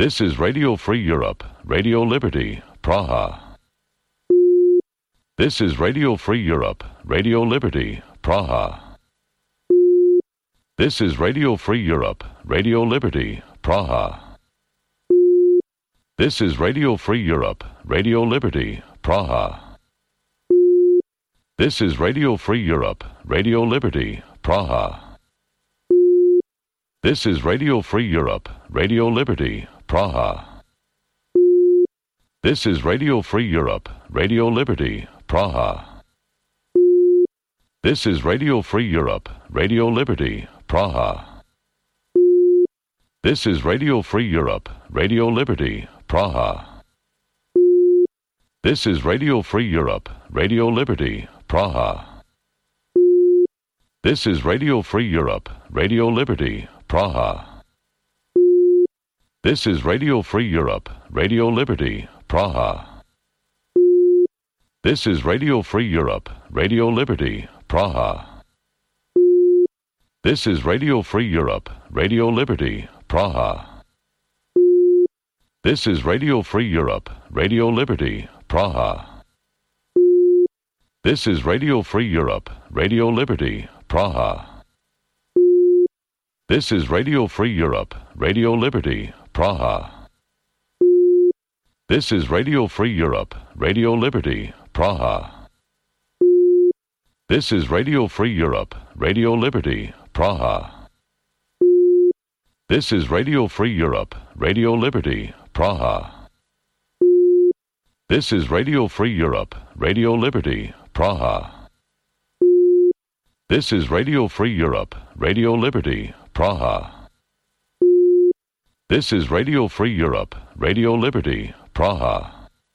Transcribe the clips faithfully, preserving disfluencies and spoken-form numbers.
This is Radio Free Europe, Radio Liberty, Praha. This is Radio Free Europe, Radio Liberty, Praha. This is Radio Free Europe, Radio Liberty, Praha. This is Radio Free Europe, Radio Liberty, Praha. This is Radio Free Europe, Radio Liberty, Praha. This is Radio Free Europe, Radio Liberty, Praha. This is Radio Free Europe, Radio Liberty, Praha. This is Radio Free Europe, Radio Liberty, Praha. This is Radio Free Europe, Radio Liberty, Praha. This is Radio Free Europe, Radio Liberty, Praha. This is Radio Free Europe, Radio Liberty, Praha. This is Radio Free Europe, Radio Liberty, Praha. This is Radio Free Europe, Radio Liberty, Praha. This is Radio Free Europe, Radio Liberty, Praha. This is Radio Free Europe, Radio Liberty, Praha. This is Radio Free Europe, Radio Liberty, Praha. This is Radio Free Europe, Radio Liberty, Praha. This is Radio Free Europe, Radio Liberty, Praha. This is Radio Free Europe, Radio Liberty, Praha. This is Radio Free Europe, Radio Liberty, Praha. This is Radio Free Europe, Radio Liberty, Praha. This is Radio Free Europe, Radio Liberty, Praha. This is Radio Free Europe, Radio Liberty, Praha.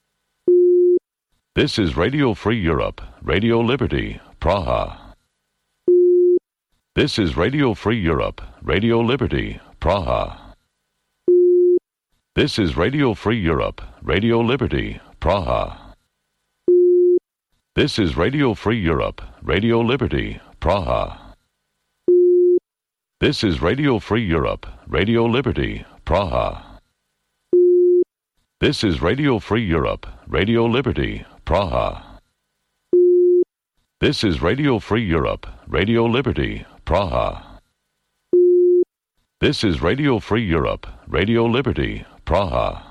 This is Radio Free Europe, Radio Liberty, Praha. This is Radio Free Europe, Radio Liberty, Praha. This is Radio Free Europe, Radio Liberty, Praha. This is Radio Free Europe, Radio Liberty, Praha. This is Radio Free Europe, Radio Liberty, Praha. This is Radio Free Europe, Radio Liberty, Praha. This is Radio Free Europe, Radio Liberty, Praha. This is Radio Free Europe, Radio Liberty, Praha.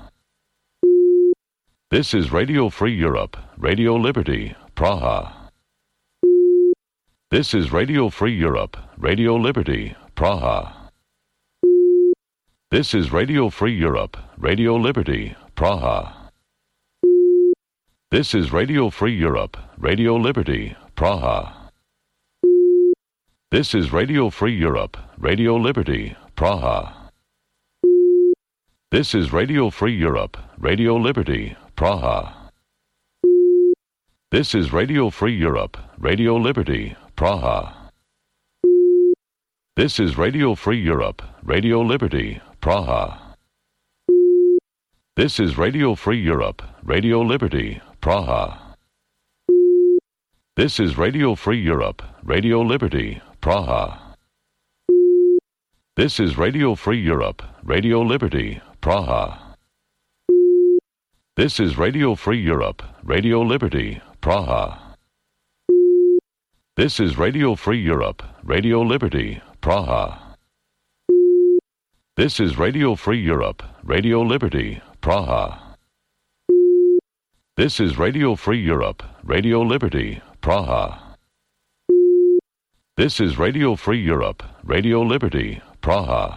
This is Radio Free Europe, Radio Liberty, Praha. This is Radio Free Europe, Radio Liberty, Praha. This is Radio Free Europe, Radio Liberty, Praha. This is Radio Free Europe, Radio Liberty, Praha. This is Radio Free Europe, Radio Liberty, Praha. This is Radio Free Europe, Radio Liberty, Praha. This is Radio Free Europe, Radio Liberty, Praha. This is Radio Free Europe, Radio Liberty, Praha. This is Radio Free Europe, Radio Liberty, Praha. This is Radio Free Europe, Radio Liberty, Praha. This is Radio Free Europe, Radio Liberty, Praha. This is Radio Free Europe, Radio Liberty, Praha. This is Radio Free Europe, Radio Liberty, Praha. This is Radio Free Europe, Radio Liberty, Praha. This is Radio Free Europe, Radio Liberty, Praha. This is Radio Free Europe, Radio Liberty, Praha.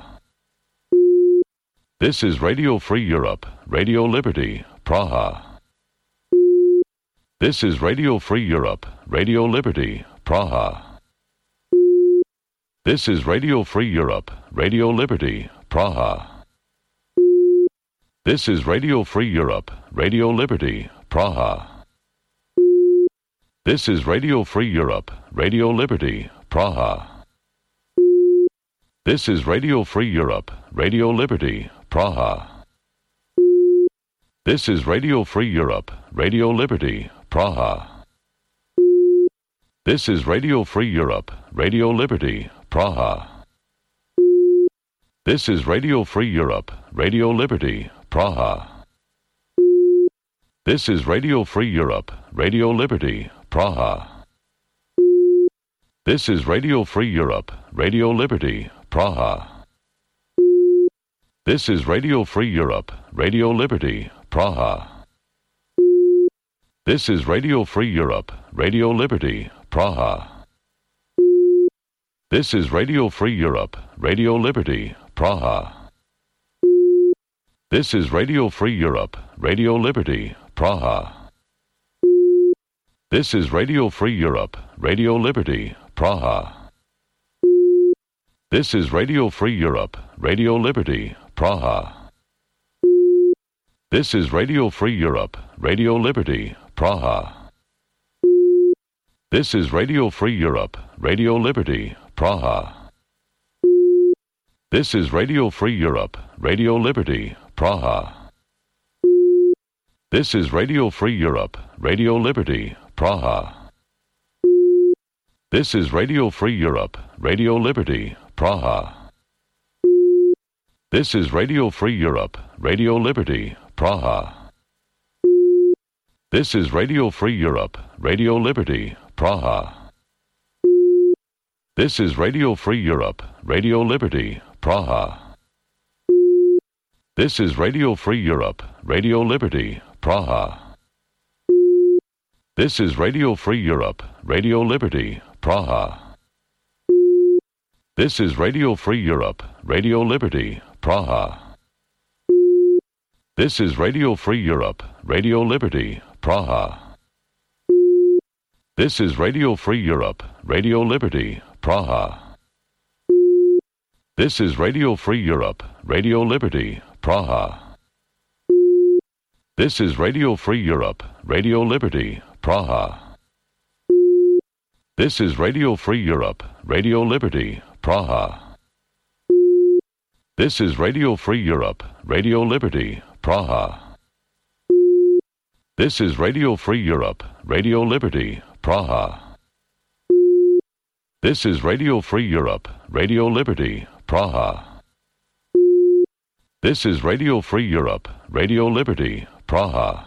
This is Radio Free Europe, Radio Liberty, Praha. This is Radio Free Europe, Radio Liberty, Praha. This is Radio Free Europe, Radio Liberty, Praha. This is Radio Free Europe, Radio Liberty, Praha. This is Radio Free Europe, Radio Liberty, Praha. This is Radio Free Europe, Radio Liberty, Praha. This is Radio Free Europe, Radio Liberty, Praha. This is Radio Free Europe, Radio Liberty, Praha. This is Radio Free Europe, Radio Liberty, Praha. This is Radio Free Europe, Radio Liberty, Praha. This is Radio Free Europe, Radio Liberty, Praha. This is Radio Free Europe, Radio Liberty, Praha. This is Radio Free Europe, Radio Liberty, Praha. This is Radio Free Europe, Radio Liberty, Praha. This is Radio Free Europe, Radio Liberty, Praha. This is Radio Free Europe, Radio Liberty, Praha. This is Radio Free Europe, Radio Liberty, Praha. This is Radio Free Europe, Radio Liberty, Praha. This is Radio Free Europe, Radio Liberty, Praha. This is Radio Free Europe, Radio Liberty, Praha. This is Radio Free Europe, Radio Liberty, Praha. This is Radio Free Europe, Radio Liberty, Praha. This is Radio Free Europe, Radio Liberty, Praha. This is Radio Free Europe, Radio Liberty, Praha. This is Radio Free Europe, Radio Liberty, Praha. This is Radio Free Europe, Radio Liberty, Praha. This is Radio Free Europe, Radio Liberty, Praha. This is Radio Free Europe, Radio Liberty, Praha. This is Radio Free Europe, Radio Liberty, Praha. This is Radio Free Europe, Radio Liberty, Praha. This is Radio Free Europe, Radio Liberty, Praha. This is Radio Free Europe, Radio Liberty, Praha. This is Radio Free Europe, Radio Liberty, Praha. This is Radio Free Europe, Radio Liberty, Praha. This is Radio Free Europe, Radio Liberty, Praha. This is Radio Free Europe, Radio Liberty, Praha. This is Radio Free Europe, Radio Liberty, Praha.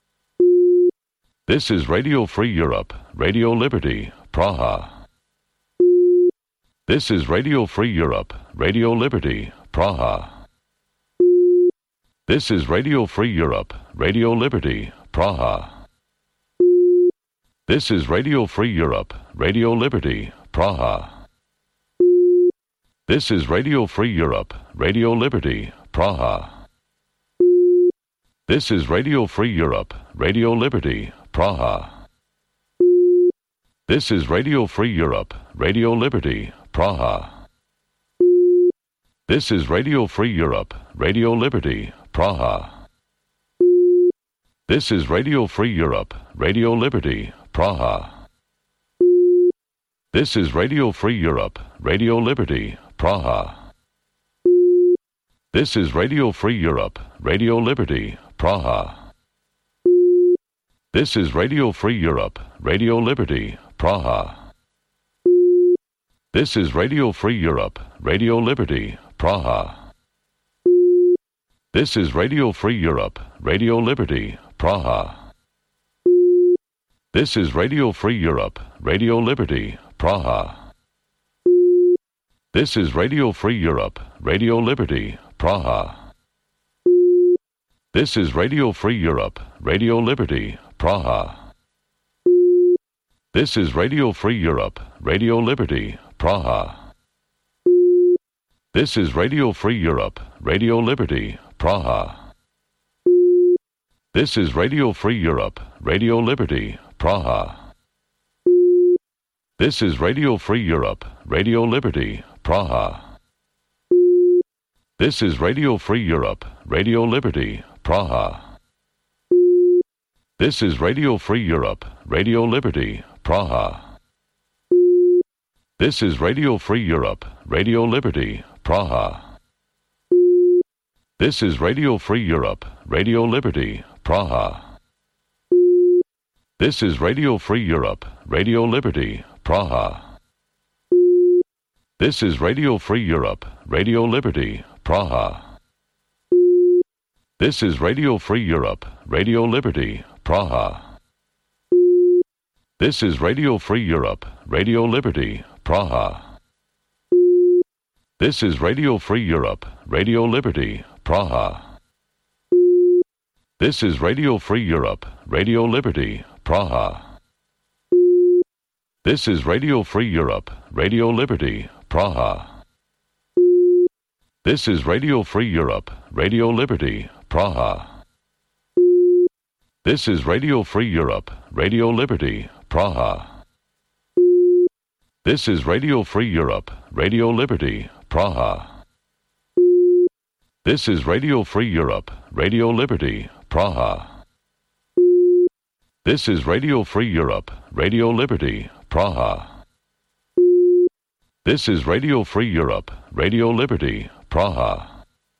This is Radio Free Europe, Radio Liberty, Praha. This is Radio Free Europe, Radio Liberty, Praha. This is Radio Free Europe, Radio Liberty, Praha. This is Radio Free Europe, Radio Liberty, Praha. This is Radio Free Europe, Radio Liberty, Praha. This is Radio Free Europe, Radio Liberty, Praha. This is Radio Free Europe, Radio Liberty, Praha. This is Radio Free Europe, Radio Liberty, Praha. This is Radio Free Europe, Radio Liberty, Praha. This is Radio Free Europe, Radio Liberty, Praha. This is Radio Free Europe, Radio Liberty, Praha. This is Radio Free Europe, Radio Liberty, Praha. This is Radio Free Europe, Radio Liberty, Praha. This is Radio Free Europe, Radio Liberty, Praha. This is Radio Free Europe, Radio Liberty, Praha. This is Radio Free Europe, Radio Liberty, Praha. This is Radio Free Europe, Radio Liberty, Praha. This is Radio Free Europe, Radio Liberty, Praha. This is Radio Free Europe, Radio Liberty, Praha. This is Radio Free Europe, Radio Liberty, Praha. This is Radio Free Europe, Radio Liberty, Praha. This is Radio Free Europe, Radio Liberty, Praha. This is Radio Free Europe, Radio Liberty, Praha. This is Radio Free Europe, Radio Liberty, Praha. This is Radio Free Europe, Radio Liberty, Praha. This is Radio Free Europe, Radio Liberty, Praha. This is Radio Free Europe, Radio Liberty, Praha. This is Radio Free Europe, Radio Liberty, Praha. This is Radio Free Europe, Radio Liberty, Praha. This is Radio Free Europe, Radio Liberty, Praha. This is Radio Free Europe, Radio Liberty, Praha. This is Radio Free Europe, Radio Liberty, Praha. This is Radio Free Europe, Radio Liberty, Praha. This is Radio Free Europe, Radio Liberty, Praha. This is Radio Free Europe, Radio Liberty, Praha. This is Radio Free Europe, Radio Liberty, Praha. This is Radio Free Europe, Radio Liberty, Praha. This is Radio Free Europe, Radio Liberty, Praha.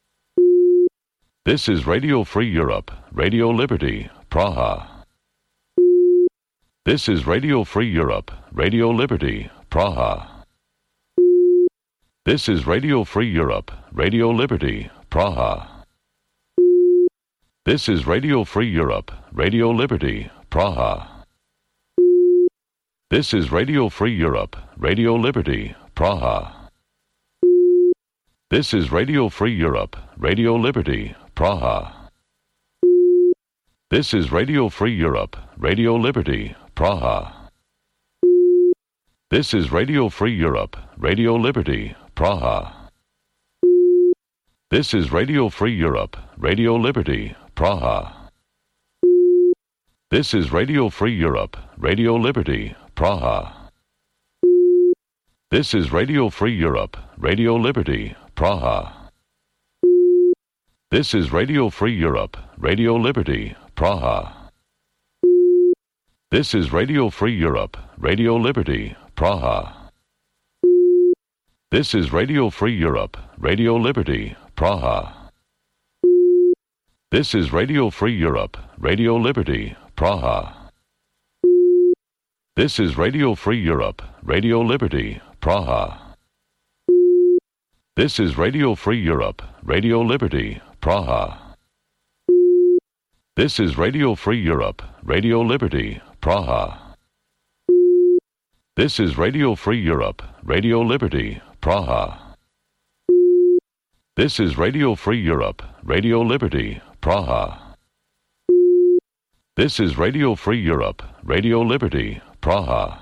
This is Radio Free Europe, Radio Liberty, Praha. This is Radio Free Europe, Radio Liberty, Praha. This is Radio Free Europe, Radio Liberty, Praha. This is Radio Free Europe, Radio Liberty, Praha. This is Radio Free Europe, Radio Liberty, Praha. This is Radio Free Europe, Radio Liberty, Praha. This is Radio Free Europe, Radio Liberty, Praha. This is Radio Free Europe, Radio Liberty, Praha. This is Radio Free Europe, Radio Liberty, Praha. This is Radio Free Europe, Radio Liberty, Praha. This is Radio Free Europe, Radio Liberty, Praha. This is Radio Free Europe, Radio Liberty, Praha. This is Radio Free Europe, Radio Liberty, Praha. This is Radio Free Europe, Radio Liberty, Praha. This is Radio Free Europe, Radio Liberty, Praha. This is Radio Free Europe, Radio Liberty, Praha. This is Radio Free Europe, Radio Liberty, Praha. This is Radio Free Europe, Radio Liberty, Praha. This is Radio Free Europe, Radio Liberty, Praha. This is Radio Free Europe, Radio Liberty, Praha. This is Radio Free Europe, Radio Liberty, Praha.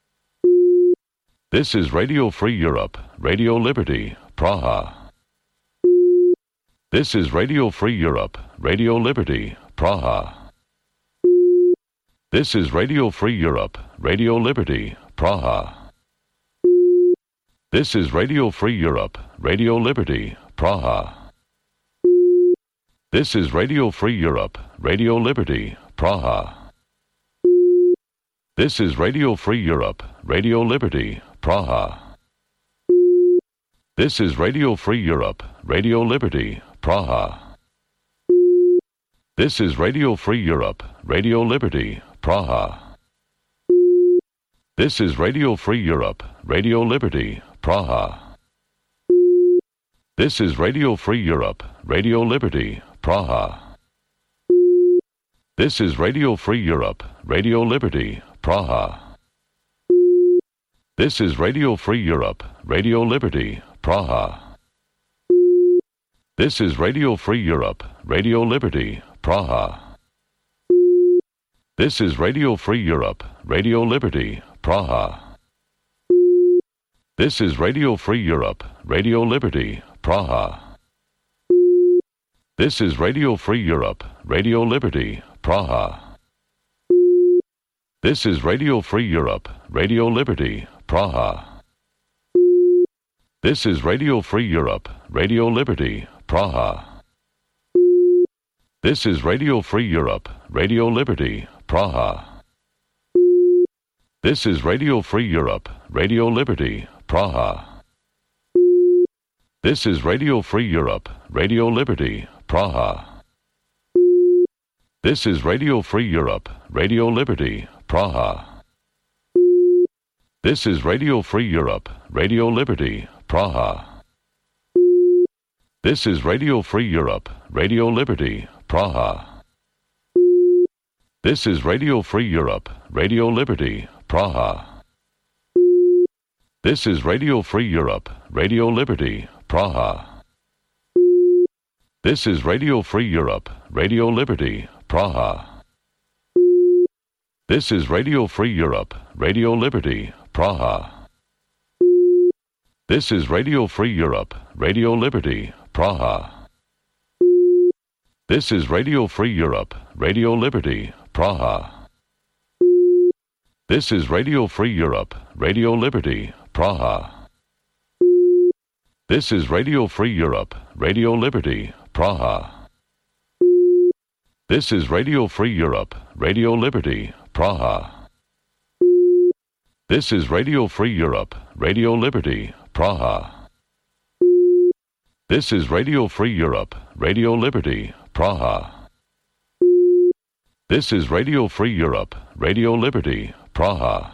This is Radio Free Europe, Radio Liberty, Praha. This is Radio Free Europe, Radio Liberty, Praha. This is Radio Free Europe, Radio Liberty, Praha. This is Radio Free Europe, Radio Liberty, Praha. This is Radio Free Europe, Radio Liberty, Praha. This is Radio Free Europe, Radio Liberty, Praha. This is Radio Free Europe, Radio Liberty, Praha. This is Radio Free Europe, Radio Liberty, Praha. This is Radio Free Europe, Radio Liberty, Praha. This is Radio Free Europe, Radio Liberty, Praha. This is Radio Free Europe, Radio Liberty, Praha. This is Radio Free Europe, Radio Liberty, Praha. This is Radio Free Europe, Radio Liberty, Praha. This is Radio Free Europe, Radio Liberty, Praha. This is Radio Free Europe, Radio Liberty, Praha. This is Radio Free Europe, Radio Liberty, Praha. This is Radio Free Europe, Radio Liberty, Praha. This is Radio Free Europe, Radio Liberty, Praha. This is Radio Free Europe, Radio Liberty, Praha. This is Radio Free Europe, Radio Liberty, Praha. This is Radio Free Europe, Radio Liberty, Praha. This is Radio Free Europe, Radio Liberty, Praha. This is Radio Free Europe, Radio Liberty, Praha. This is Radio Free Europe, Radio Liberty, Praha. This is Radio Free Europe, Radio Liberty, Praha. This is Radio Free Europe, Radio Liberty, Praha. This is Radio Free Europe, Radio Liberty, Praha. This is Radio Free Europe, Radio Liberty, Praha. This is Radio Free Europe, Radio Liberty, Praha. This is Radio Free Europe, Radio Liberty, Praha. This is Radio Free Europe, Radio Liberty, Praha. This is Radio Free Europe, Radio Liberty, Praha. This is Radio Free Europe, Radio Liberty, Praha. This is Radio Free Europe, Radio Liberty, Praha. This is Radio Free Europe, Radio Liberty, Praha. This is Radio Free Europe, Radio Liberty, Praha.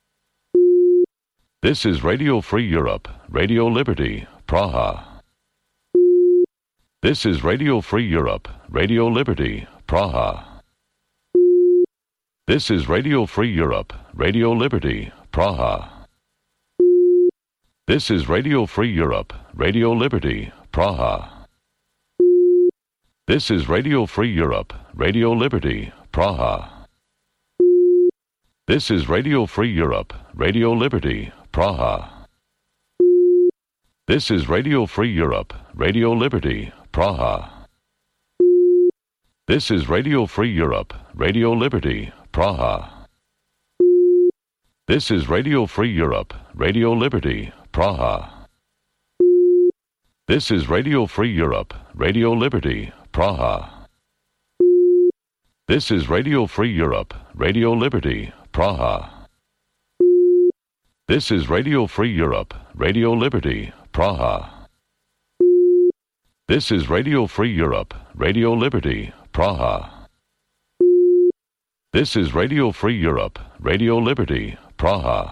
This is Radio Free Europe, Radio Liberty, Praha. This is Radio Free Europe, Radio Liberty, Praha. This is Radio Free Europe, Radio Liberty, Praha. This is Radio Free Europe, Radio Liberty, Praha. This is Radio Free Europe, Radio Liberty, Praha. This is Radio Free Europe, Radio Liberty, Praha. This is Radio Free Europe, Radio Liberty, Praha. This is Radio Free Europe, Radio Liberty, Praha. This is Radio Free Europe, Radio Liberty, Praha. This is Radio Free Europe, Radio Liberty, Praha. This is Radio Free Europe, Radio Liberty, Praha. This is Radio Free Europe, Radio Liberty, Praha. This is Radio Free Europe, Radio Liberty, Praha. This is Radio Free Europe, Radio Liberty, Praha.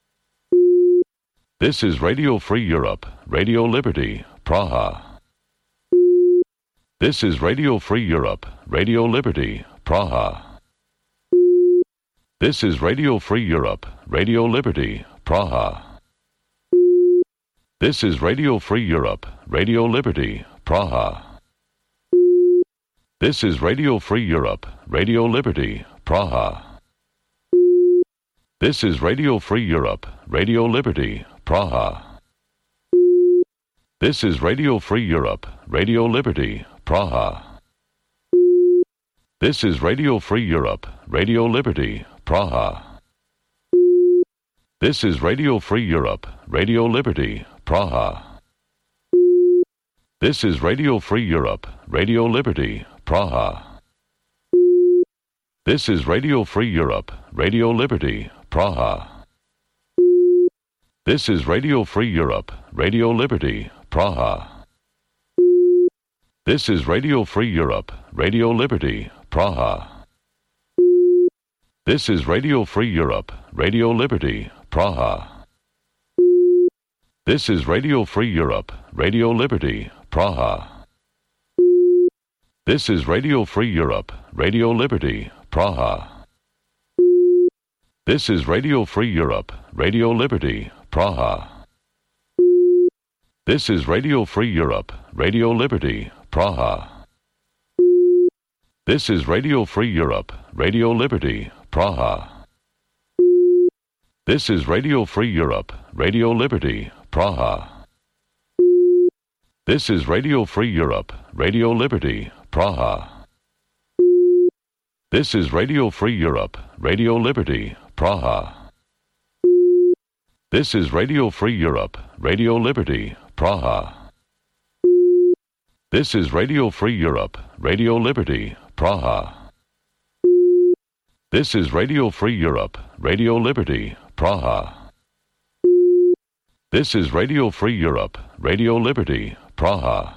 This is Radio Free Europe, Radio Liberty, Praha. This is Radio Free Europe, Radio Liberty, Praha. This is Radio Free Europe, Radio Liberty, Praha. This is Radio Free Europe, Radio Liberty, Praha. This is Radio Free Europe, Radio Liberty, Praha. This is Radio Free Europe, Radio Liberty, Praha. This is Radio Free Europe, Radio Liberty, Praha. This is Radio Free Europe, Radio Liberty, Praha. This is Radio Free Europe, Radio Liberty, Praha. This is Radio Free Europe, Radio Liberty, Praha. This is Radio Free Europe, Radio Liberty, Praha. This is Radio Free Europe, Radio Liberty, Praha. This is Radio Free Europe, Radio Liberty, Praha. This is Radio Free Europe, Radio Liberty, Praha. This is Radio Free Europe, Radio Liberty, Praha. This is Radio Free Europe, Radio Liberty, Praha. This is Radio Free Europe, Radio Liberty, Praha. This is Radio Free Europe, Radio Liberty, Praha. This is Radio Free Europe, Radio Liberty, Praha. This is Radio Free Europe, Radio Liberty, Praha. This is Radio Free Europe, Radio Liberty, Praha. This is Radio Free Europe, Radio Liberty, Praha. This is Radio Free Europe, Radio Liberty, Praha. This is Radio Free Europe, Radio Liberty, Praha. This is Radio Free Europe, Radio Liberty, Praha. This is Radio Free Europe, Radio Liberty, Praha.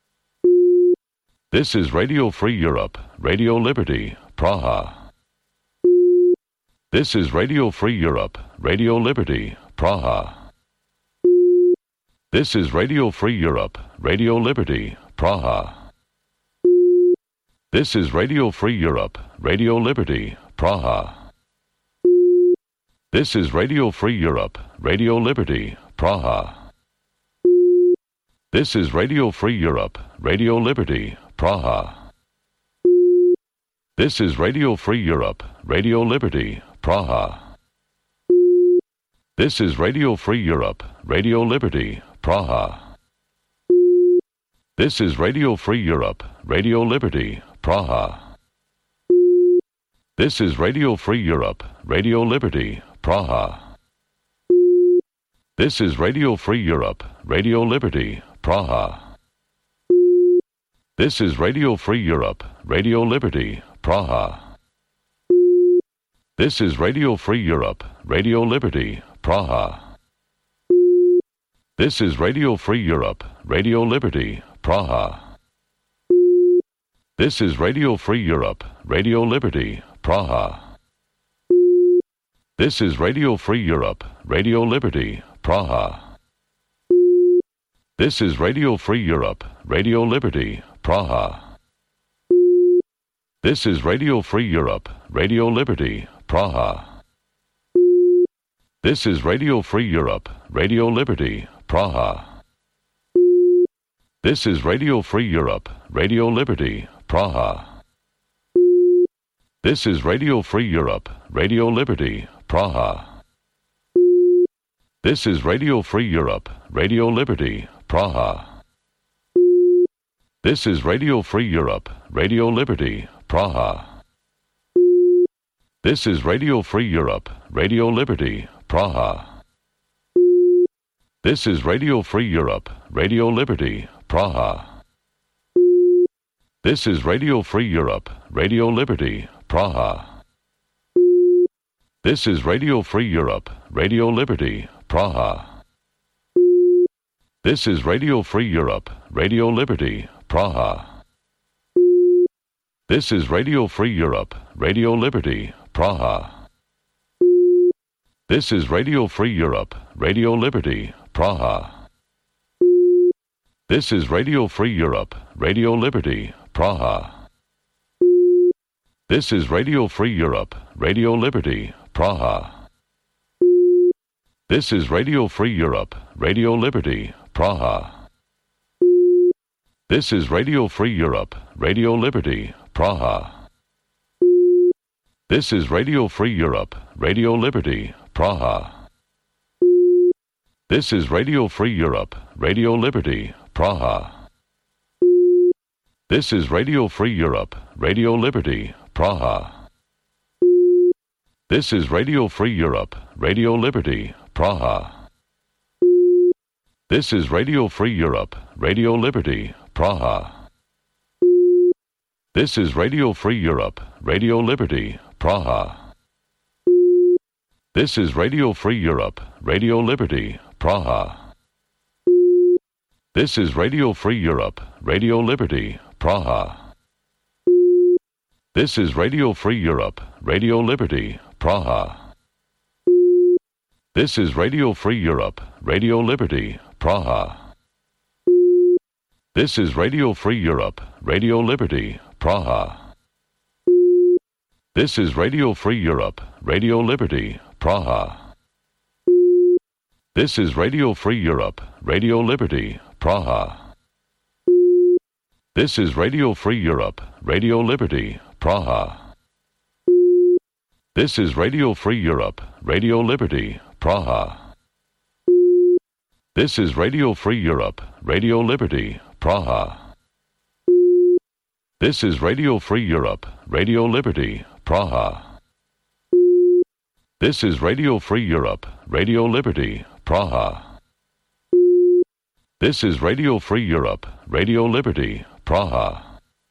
This is Radio Free Europe, Radio Liberty, Praha. This is Radio Free Europe, Radio Liberty, Praha. This is Radio Free Europe, Radio Liberty, Praha. This is Radio Free Europe, Radio Liberty, Praha. This is Radio Free Europe, Radio Liberty, Praha. This is Radio Free Europe, Radio Liberty, Praha. This is Radio Free Europe, Radio Liberty, Praha. This is Radio Free Europe, Radio Liberty, Praha. This is Radio Free Europe, Radio Liberty, Praha. This is Radio Free Europe, Radio Liberty, Praha. This is Radio Free Europe, Radio Liberty, Praha. This is Radio Free Europe, Radio Liberty, Praha. This is Radio Free Europe, Radio Liberty, Praha. This is Radio Free Europe, Radio Liberty, Praha. This is Radio Free Europe, Radio Liberty, Praha. This is Radio Free Europe, Radio Liberty, Praha. This is Radio Free Europe, Radio Liberty, Praha. This is Radio Free Europe, Radio Liberty, Praha. This is Radio Free Europe, Radio Liberty, Praha. This is Radio Free Europe, Radio Liberty, Praha. This is Radio Free Europe, Radio Liberty, Praha. This is Radio Free Europe, Radio Liberty, Praha. This is Radio Free Europe, Radio Liberty, Praha. This is Radio Free Europe, Radio Liberty, Praha. This is Radio Free Europe, Radio Liberty, Praha. This is Radio Free Europe, Radio Liberty, Praha. This is Radio Free Europe, Radio Liberty, Praha. This is Radio Free Europe, Radio Liberty, Praha. This is Radio Free Europe, Radio Liberty, Praha. This is Radio Free Europe, Radio Liberty, Praha. This is Radio Free Europe, Radio Liberty, Praha. This is Radio Free Europe, Radio Liberty, Praha. This is Radio Free Europe, Radio Liberty, Praha. This is Radio Free Europe, Radio Liberty, Praha. This is Radio Free Europe, Radio Liberty, Praha. This is Radio Free Europe, Radio Liberty, Praha. This is Radio Free Europe, Radio Liberty, Praha. This is Radio Free Europe, Radio Liberty, Praha. This is Radio Free Europe, Radio Liberty, Praha. This is Radio Free Europe, Radio Liberty, Praha. This is Radio Free Europe, Radio Liberty, Praha. This is Radio Free Europe, Radio Liberty, Praha. This is Radio Free Europe, Radio Liberty, Praha. This is Radio Free Europe, Radio Liberty, Praha. This is Radio Free Europe, Radio Liberty, Praha. This is Radio Free Europe, Radio Liberty, Praha. This is Radio Free Europe, Radio Liberty, Praha. This is Radio Free Europe, Radio Liberty, Praha. This is Radio Free Europe, Radio Liberty, Praha. This is Radio Free Europe, Radio Liberty, Praha. This is Radio Free Europe, Radio Liberty, Praha. This is Radio Free Europe, Radio Liberty, Praha. This is Radio Free Europe, Radio Liberty, Praha.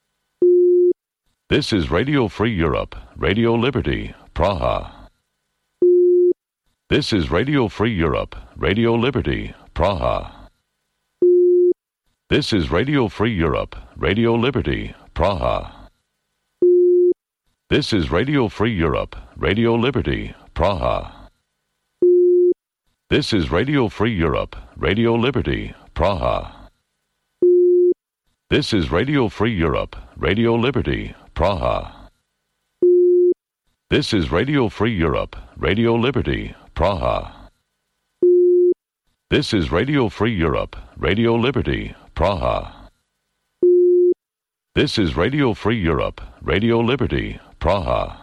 This is Radio Free Europe, Radio Liberty, Praha. This is Radio Free Europe, Radio Liberty, Praha. This is Radio Free Europe, Radio Liberty, Praha. This is Radio Free Europe, Radio Liberty, Praha. This is Radio Free Europe, Radio Liberty, Praha. This is Radio Free Europe, Radio Liberty, Praha. This is Radio Free Europe, Radio Liberty, Praha. This is Radio Free Europe, Radio Liberty, Praha. This is Radio Free Europe, Radio Liberty, Praha.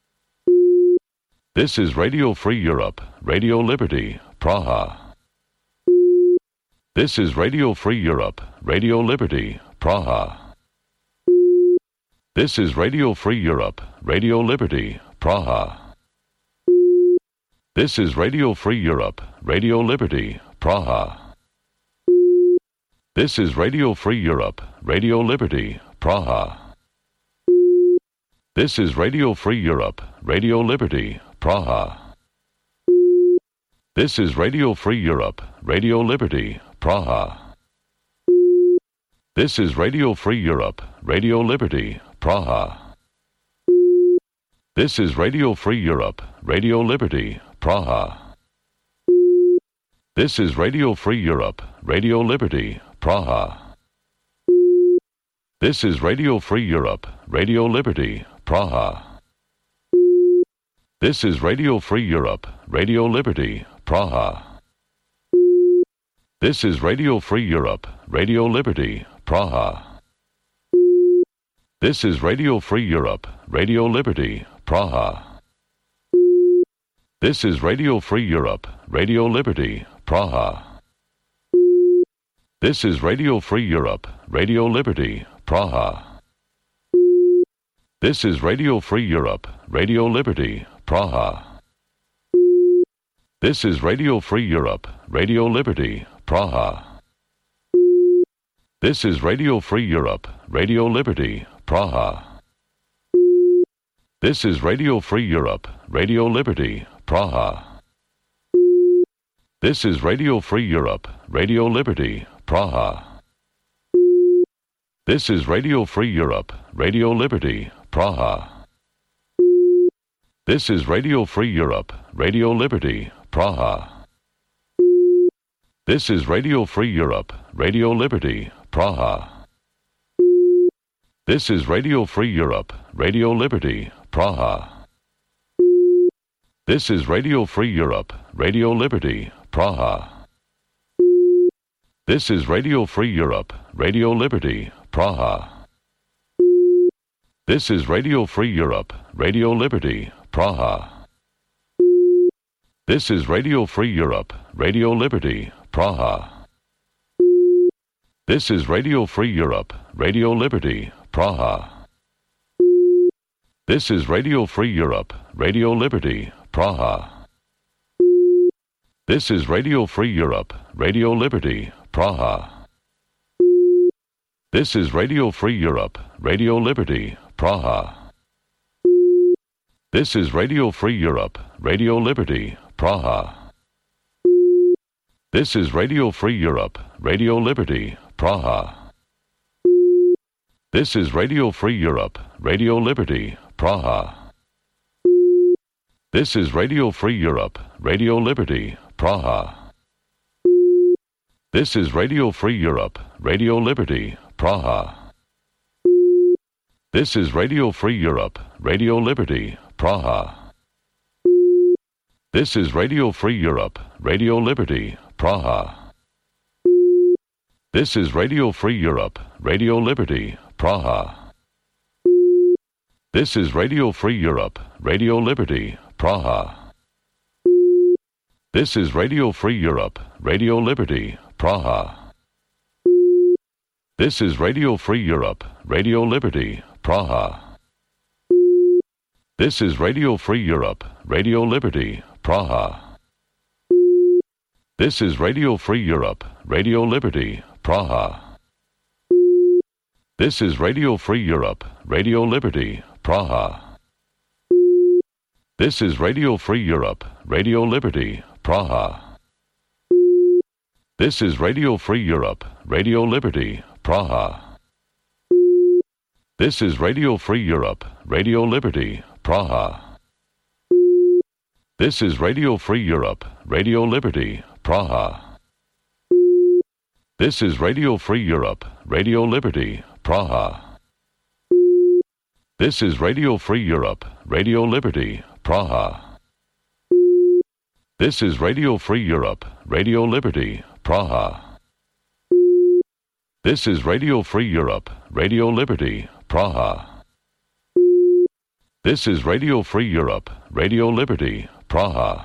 This is Radio Free Europe, Radio Liberty, Praha. This is Radio Free Europe, Radio Liberty, Praha. This is Radio Free Europe, Radio Liberty, Praha. This is Radio Free Europe, Radio Liberty, Praha. This is Radio Free Europe, Radio Liberty, Praha. This is Radio Free Europe, Radio Liberty, Praha. This is Radio Free Europe, Radio Liberty, Praha. This is Radio Free Europe, Radio Liberty, Praha. This is Radio Free Europe, Radio Liberty, Praha. This is Radio Free Europe, Radio Liberty, Praha. This is Radio Free Europe, Radio Liberty, Praha. This is Radio Free Europe, Radio Liberty, Praha. This is Radio Free Europe, Radio Liberty, Praha. This is Radio Free Europe, Radio Liberty, Praha. This is Radio Free Europe, Radio Liberty, Praha. This is Radio Free Europe, Radio Liberty, Praha. This is Radio Free Europe, Radio Liberty, Praha. This is Radio Free Europe, Radio Liberty, Praha. This is Radio Free Europe, Radio Liberty, Praha. This is Radio Free Europe, Radio Liberty, Praha. This is Radio Free Europe, Radio Liberty, Praha. This is Radio Free Europe, Radio Liberty, Praha. This is Radio Free Europe, Radio Liberty, Praha. This is Radio Free Europe, Radio Liberty, Praha. This is Radio Free Europe, Radio Liberty, Praha. This is Radio Free Europe, Radio Liberty, Praha. This is Radio Free Europe, Radio Liberty, Praha. This is Radio Free Europe, Radio Liberty, Praha. This is Radio Free Europe, Radio Liberty, Praha. This is Radio Free Europe, Radio Liberty, Praha. This is Radio Free Europe, Radio Liberty, Praha. This is Radio Free Europe, Radio Liberty, Praha. This is Radio Free Europe, Radio Liberty, Praha. This is Radio Free Europe, Radio Liberty, Praha. This is Radio Free Europe, Radio Liberty, Praha. This is Radio Free Europe, Radio Liberty, Praha. This is Radio Free Europe, Radio Liberty, Praha. This is Radio Free Europe, Radio Liberty, Praha. This is Radio Free Europe, Radio Liberty, Praha. This is Radio Free Europe, Radio Liberty, Praha. This is Radio Free Europe, Radio Liberty, Praha. This is Radio Free Europe, Radio Liberty, Praha. This is Radio Free Europe, Radio Liberty, Praha. This is Radio Free Europe, Radio Liberty, Praha. This is Radio Free Europe, Radio Liberty, Praha. This is Radio Free Europe, Radio Liberty, Praha. This is Radio Free Europe, Radio Liberty, Praha. This is Radio Free Europe, Radio Liberty, Praha. This is Radio Free Europe, Radio Liberty, Praha. This is Radio Free Europe, Radio Liberty, Praha. This is Radio Free Europe, Radio Liberty, Praha. This is Radio Free Europe, Radio Liberty, Praha. This is Radio Free Europe, Radio Liberty, Praha. This is Radio Free Europe, Radio Liberty, Praha. This is Radio Free Europe, Radio Liberty, Praha. This is Radio Free Europe, Radio Liberty, Praha.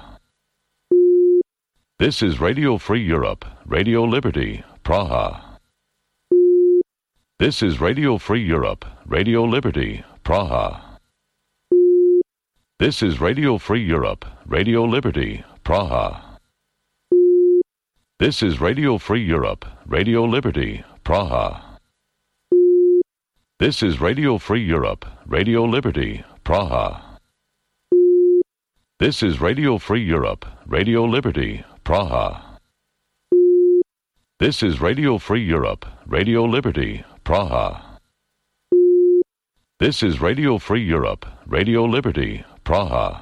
This is Radio Free Europe, Radio Liberty, Praha. This is Radio Free Europe, Radio Liberty, Praha. This is Radio Free Europe, Radio Liberty, Praha. This is Radio Free Europe, Radio Liberty, Praha. This is Radio Free Europe, Radio Liberty, Praha. This is Radio Free Europe, Radio Liberty, Praha. This is Radio Free Europe, Radio Liberty, Praha. This is Radio Free Europe, Radio Liberty, Praha.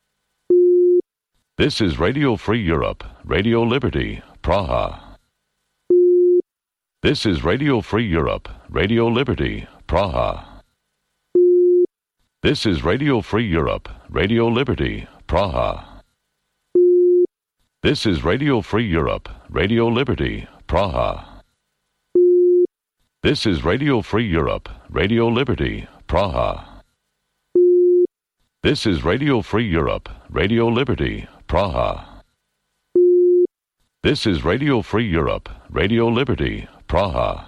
This is Radio Free Europe, Radio Liberty, Praha. This is Radio Free Europe, Radio Liberty, Praha. This is Radio Free Europe, Radio Liberty, Praha. This is Radio Free Europe, Radio Liberty, Praha. This is Radio Free Europe, Radio Liberty, Praha. This is Radio Free Europe, Radio Liberty, Praha. This is Radio Free Europe, Radio Liberty, Praha.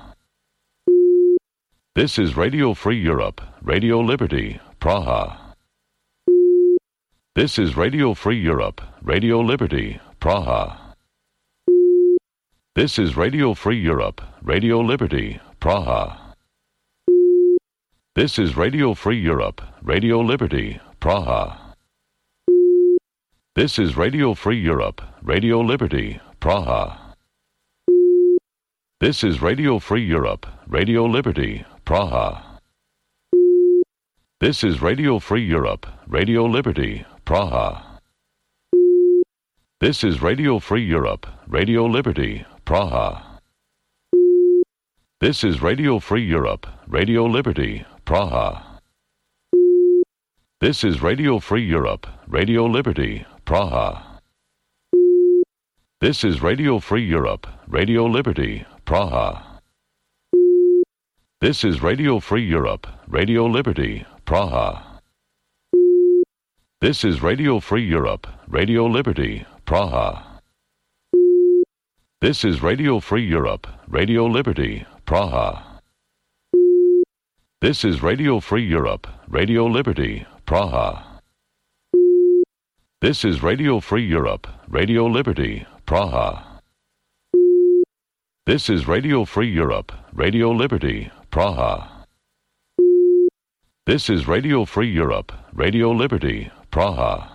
This is Radio Free Europe, Radio Liberty, Praha. This is Radio Free Europe, Radio Liberty, Praha. This is Radio Free Europe, Radio Liberty, Praha. This is Radio Free Europe, Radio Liberty, Praha. This is Radio Free Europe, Radio Liberty, Praha. This is Radio Free Europe, Radio Liberty, Praha. This is Radio Free Europe, Radio Liberty, Praha. This is Radio Free Europe, Radio Liberty, Praha. This is Radio Free Europe, Radio Liberty, Praha. This is Radio Free Europe, Radio Liberty, Praha. This is Radio Free Europe, Radio Liberty, Praha. This is Radio Free Europe, Radio Liberty, Praha. This is Radio Free Europe, Radio Liberty, Praha. This is Radio Free Europe, Radio Liberty, Praha. This is Radio Free Europe, Radio Liberty, Praha. This is Radio Free Europe, Radio Liberty, Praha. This is Radio Free Europe, Radio Liberty, Praha. This is Radio Free Europe, Radio Liberty, Praha.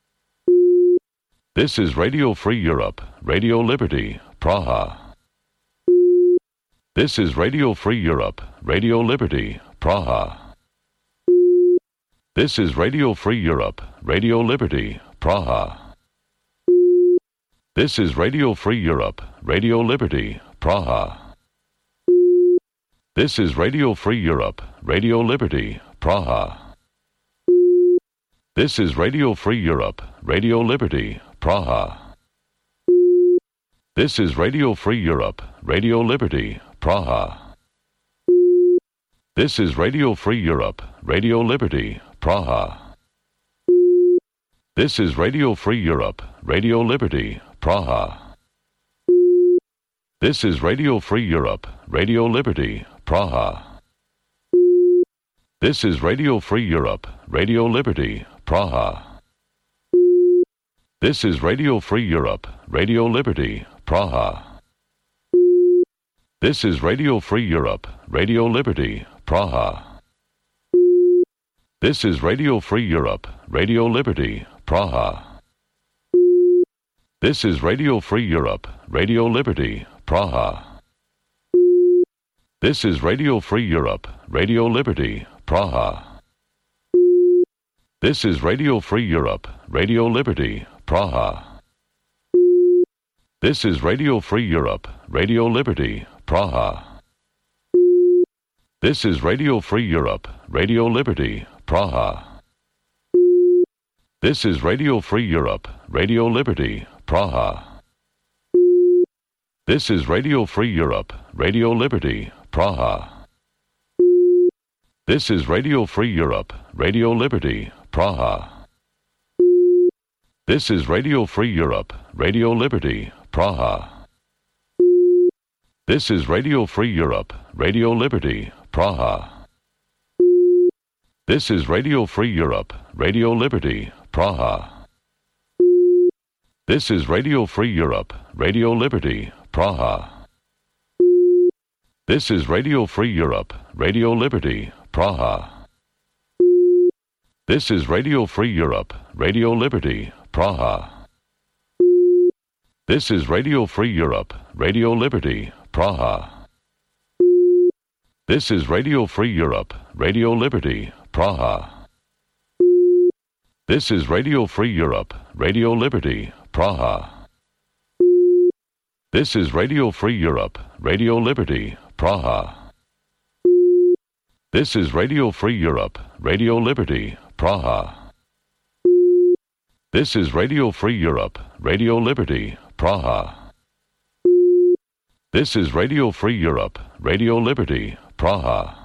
This is Radio Free Europe, Radio Liberty, Praha. This is Radio Free Europe, Radio Liberty, Praha. This is Radio Free Europe, Radio Liberty, Praha. This is Radio Free Europe, Radio Liberty, Praha. This is Radio Free Europe, Radio Liberty, Praha. This is Radio Free Europe, Radio Liberty, Praha. This is Radio Free Europe, Radio Liberty, Praha. This is Radio Free Europe, Radio Liberty, Praha. This is Radio Free Europe, Radio Liberty, Praha. This is Radio Free Europe, Radio Liberty, Praha. This is Radio Free Europe, Radio Liberty, Praha. This is Radio Free Europe, Radio Liberty, Praha. This is Radio Free Europe, Radio Liberty, Praha. This is Radio Free Europe, Radio Liberty, Praha. This is Radio Free Europe, Radio Liberty, Praha. This is Radio Free Europe, Radio Liberty, Praha. This is Radio Free Europe, Radio Liberty, Praha. This is Radio Free Europe, Radio Liberty, Praha. This is Radio Free Europe, Radio Liberty, Praha. This is Radio Free Europe, Radio Liberty, Praha. This is Radio Free Europe, Radio Liberty, Praha. This is Radio Free Europe, Radio Liberty, Praha. This is Radio Free Europe, Radio Liberty, Praha. This is Radio Free Europe, Radio Liberty, Praha. This is Radio Free Europe, Radio Liberty, Praha. This is Radio Free Europe, Radio Liberty, Praha. This is Radio Free Europe, Radio Liberty, Praha. This is Radio Free Europe, Radio Liberty, Praha. This is Radio Free Europe, Radio Liberty, Praha. This is Radio Free Europe, Radio Liberty, Praha. This is Radio Free Europe, Radio Liberty, Praha. This is Radio Free Europe, Radio Liberty, Praha. This is Radio Free Europe, Radio Liberty, Praha. This is Radio Free Europe, Radio Liberty, Praha. This is Radio Free Europe, Radio Liberty, Praha.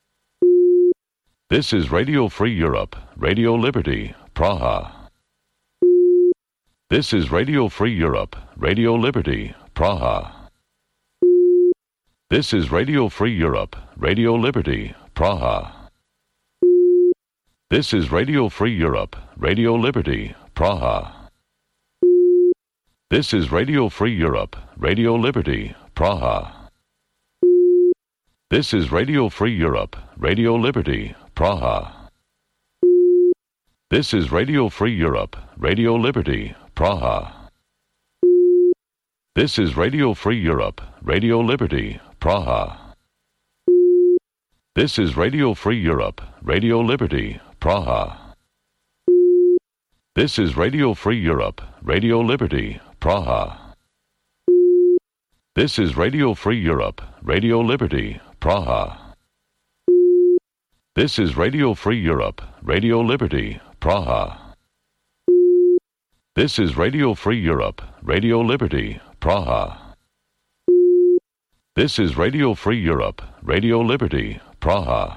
This is Radio Free Europe, Radio Liberty, Praha. This is Radio Free Europe, Radio Liberty, Praha. This is Radio Free Europe, Radio Liberty, Praha. This is Radio Free Europe, Radio Liberty, Praha. This is Radio Free Europe, Radio Liberty, Praha. This is Radio Free Europe, Radio Liberty, Praha. This is Radio Free Europe, Radio Liberty, Praha. This is Radio Free Europe, Radio Liberty, Praha. This is Radio Free Europe, Radio Liberty, Praha. This is Radio Free Europe, Radio Liberty, Praha. This is Radio Free Europe, Radio Liberty, Praha. This is Radio Free Europe, Radio Liberty, Praha. This is Radio Free Europe, Radio Liberty, Praha. This is Radio Free Europe, Radio Liberty, Praha.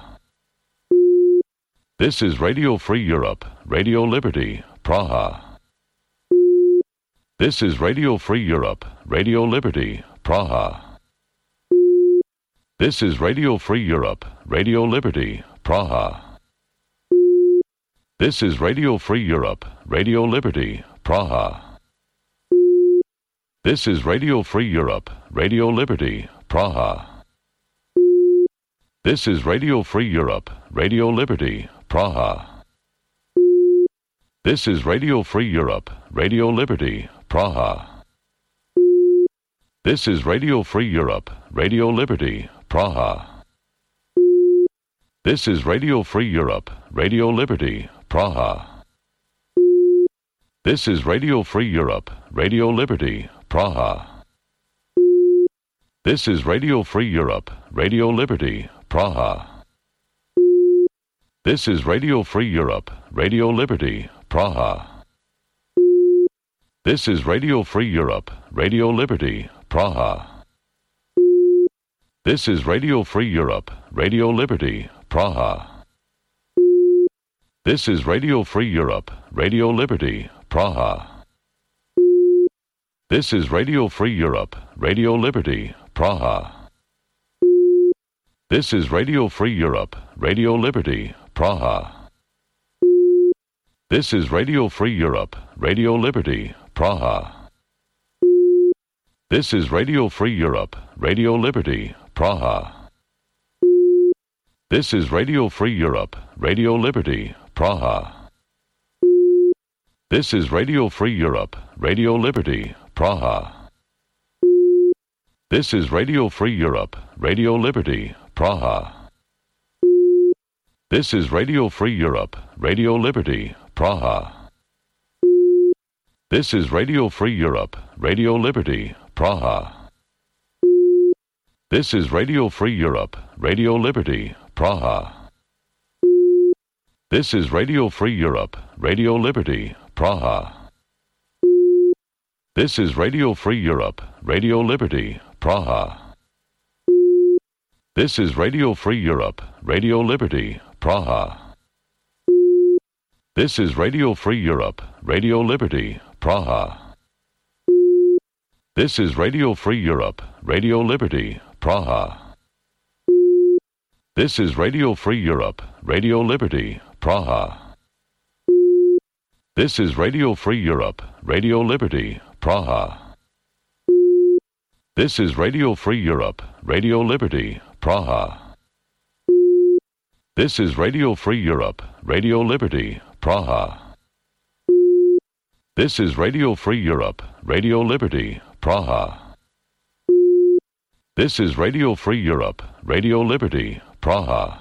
This is Radio Free Europe, Radio Liberty, Praha. This is Radio Free Europe, Radio Liberty, Praha. This is Radio Free Europe, Radio Liberty, Praha. This is Radio Free Europe, Radio Liberty, Praha. This is Radio Free Europe, Radio Liberty, Praha. This is Radio Free Europe, Radio Liberty, Praha. This is Radio Free Europe, Radio Liberty, Praha. This is Radio Free Europe, Radio Liberty, Praha. This is Radio Free Europe, Radio Liberty, Praha. This is Radio Free Europe, Radio Liberty, Praha. This is Radio Free Europe, Radio Liberty, Praha. This is Radio Free Europe, Radio Liberty, Praha. This is Radio Free Europe, Radio Liberty, Praha. This is Radio Free Europe, Radio Liberty, Praha. This is Radio Free Europe, Radio Liberty, Praha. This is Radio Free Europe, Radio Liberty, Praha. This is Radio Free Europe, Radio Liberty, Praha. This is Radio Free Europe, Radio Liberty, Praha. This is Radio Free Europe, Radio Liberty, Praha. This is Radio Free Europe, Radio Liberty, Praha. This is Radio Free Europe, Radio Liberty, Praha. This is Radio Free Europe, Radio Liberty, Praha. This is Radio Free Europe, Radio Liberty, Praha. This is Radio Free Europe, Radio Liberty, Praha. This is Radio Free Europe, Radio Liberty, Praha. This is Radio Free Europe, Radio Liberty, Praha. This is Radio Free Europe, Radio Liberty, Praha. This is Radio Free Europe, Radio Liberty, Praha. This is Radio Free Europe, Radio Liberty, Praha. This is Radio Free Europe, Radio Liberty, Praha. This is Radio Free Europe, Radio Liberty, Praha. This is Radio Free Europe, Radio Liberty, Praha. This is Radio Free Europe, Radio Liberty, Praha. This is Radio Free Europe, Radio Liberty, Praha. This is Radio Free Europe, Radio Liberty, Praha. This is Radio Free Europe, Radio Liberty, Praha.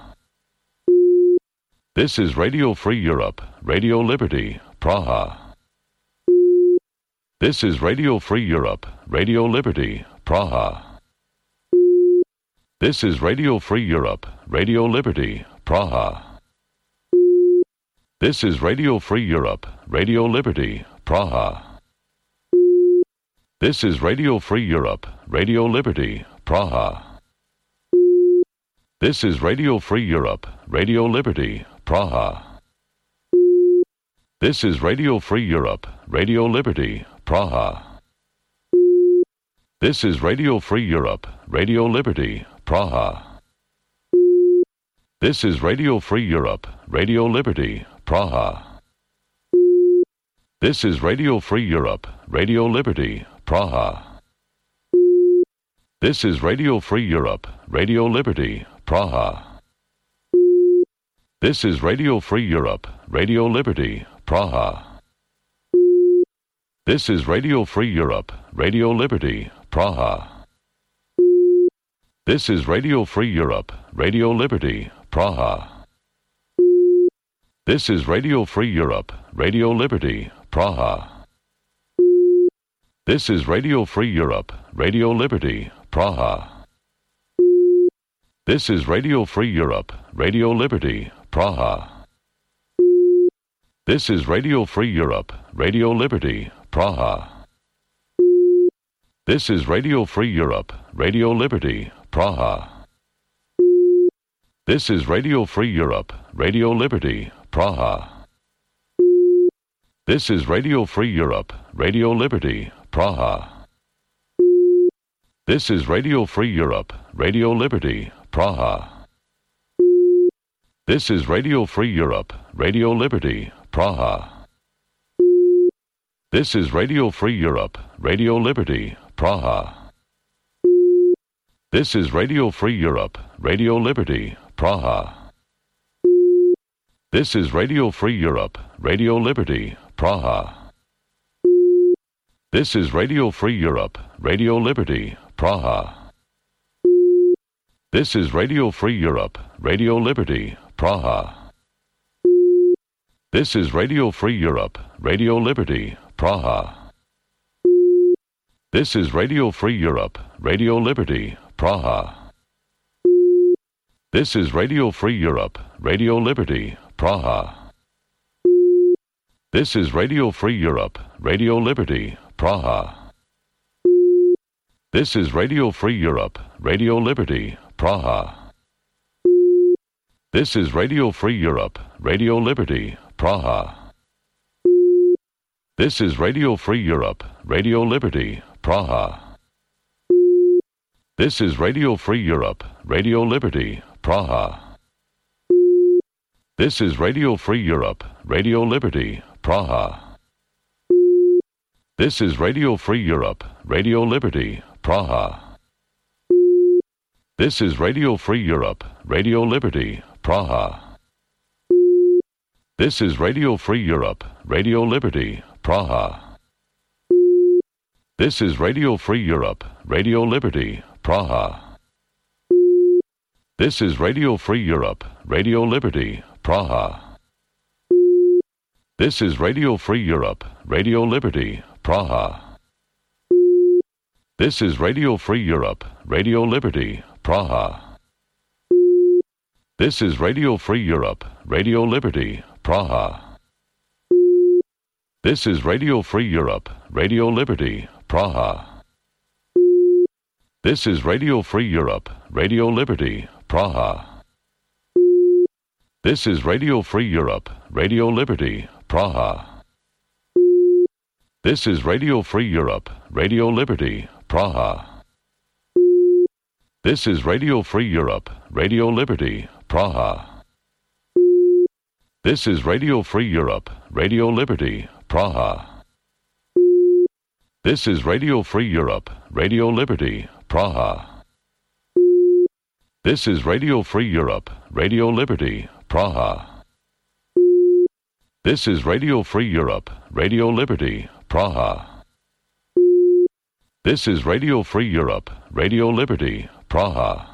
This is Radio Free Europe, Radio Liberty, Praha. This is Radio Free Europe, Radio Liberty, Praha. This is Radio Free Europe, Radio Liberty, Praha. This is Radio Free Europe, Radio Liberty, Praha. This is Radio Free Europe, Radio Liberty, Praha. This is Radio Free Europe, Radio Liberty, Praha. This is Radio Free Europe, Radio Liberty, Praha. This is Radio Free Europe, Radio Liberty, Praha. This is Radio Free Europe, Radio Liberty, Praha. This is Radio Free Europe, Radio Liberty, Praha. This is Radio Free Europe, Radio Liberty, Praha. This is Radio Free Europe, Radio Liberty, Praha. This is Radio Free Europe, Radio Liberty, Praha. This is Radio Free Europe, Radio Liberty, Praha. This is Radio Free Europe, Radio Liberty, Praha. This is Radio Free Europe, Radio Liberty, Praha. This is Radio Free Europe, Radio Liberty, Praha. This is Radio Free Europe, Radio Liberty, Praha. This is Radio Free Europe, Radio Liberty, Praha. This is Radio Free Europe, Radio Liberty, Praha. This is Radio Free Europe, Radio Liberty, Praha. This is Radio Free Europe, Radio Liberty, Praha. This is Radio Free Europe, Radio Liberty, Praha. This is Radio Free Europe, Radio Liberty, Praha. This is Radio Free Europe, Radio Liberty, Praha. This is Radio Free Europe, Radio Liberty, Praha. This is Radio Free Europe, Radio Liberty, Praha. This is Radio Free Europe, Radio Liberty, Praha. This is Radio Free Europe, Radio Liberty, Praha. This is Radio Free Europe, Radio Liberty, Praha. This is Radio Free Europe, Radio Liberty, Praha. This is Radio Free Europe, Radio Liberty, Praha. This is Radio Free Europe, Radio Liberty, Praha. This is Radio Free Europe, Radio Liberty, Praha. This is Radio Free Europe, Radio Liberty, Praha. This is Radio Free Europe, Radio Liberty, Praha. This is Radio Free Europe, Radio Liberty, Praha. This is Radio Free Europe, Radio Liberty, Praha. This is Radio Free Europe, Radio Liberty, Praha. This is Radio Free Europe, Radio Liberty, Praha. This is Radio Free Europe, Radio Liberty, Praha. This is Radio Free Europe, Radio Liberty, Praha. This is Radio Free Europe, Radio Liberty, Praha. This is Radio Free Europe, Radio Liberty, Praha. This is Radio Free Europe, Radio Liberty, Praha. This is Radio Free Europe, Radio Liberty, Praha. This is Radio Free Europe, Radio Liberty, Praha. This is Radio Free Europe, Radio Liberty, Praha. This is Radio Free Europe, Radio Liberty, Praha. This is Radio Free Europe, Radio Liberty, Praha. This is Radio Free Europe, Radio Liberty, Praha. This is Radio Free Europe, Radio Liberty, Praha. This is Radio Free Europe, Radio Liberty, Praha. This is Radio Free Europe, Radio Liberty, Praha. This is Radio Free Europe, Radio Liberty, Praha.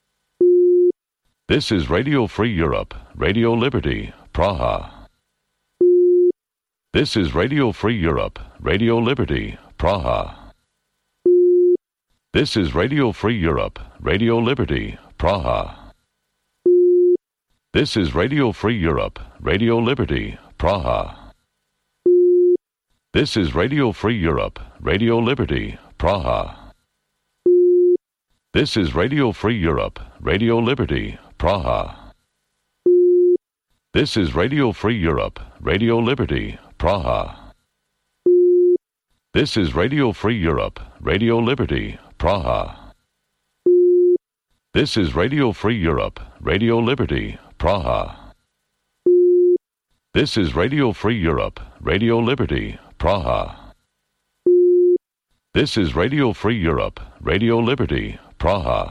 This is Radio Free Europe, Radio Liberty, Praha. This is Radio Free Europe, Radio Liberty, Praha. This is Radio Free Europe, Radio Liberty, Praha. This is Radio Free Europe, Radio Liberty, Praha. This is Radio Free Europe, Radio Liberty, Praha. This is Radio Free Europe, Radio Liberty, Praha. This is Radio Free Europe, Radio Liberty, Praha. This is Radio Free Europe, Radio Liberty, Praha. This is Radio Free Europe, Radio Liberty, Praha. This is Radio Free Europe, Radio Liberty, Praha. This is Radio Free Europe, Radio Liberty, Praha.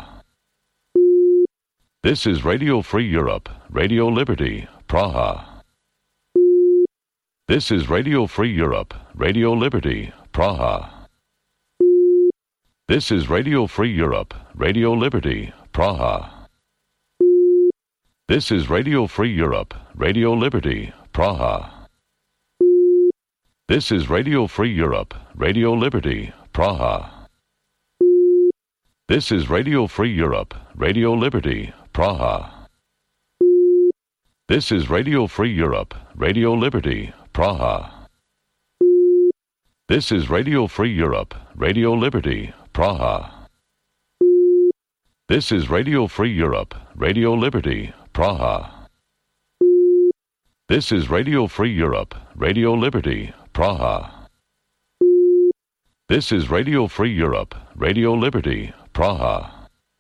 This is Radio Free Europe, Radio Liberty, Praha. This is Radio Free Europe, Radio Liberty, Praha. This is Radio Free Europe, Radio Liberty, Praha. This is Radio Free Europe, Radio Liberty, Praha. This is Radio Free Europe, Radio Liberty, Praha. This is Radio Free Europe, Radio Liberty, Praha. This is Radio Free Europe, Radio Liberty, Praha. This is Radio Free Europe, Radio Liberty, Praha. This is Radio Free Europe, Radio Liberty, Praha. This is Radio Free Europe, Radio Liberty, Praha. This is Radio Free Europe, Radio Liberty, Praha.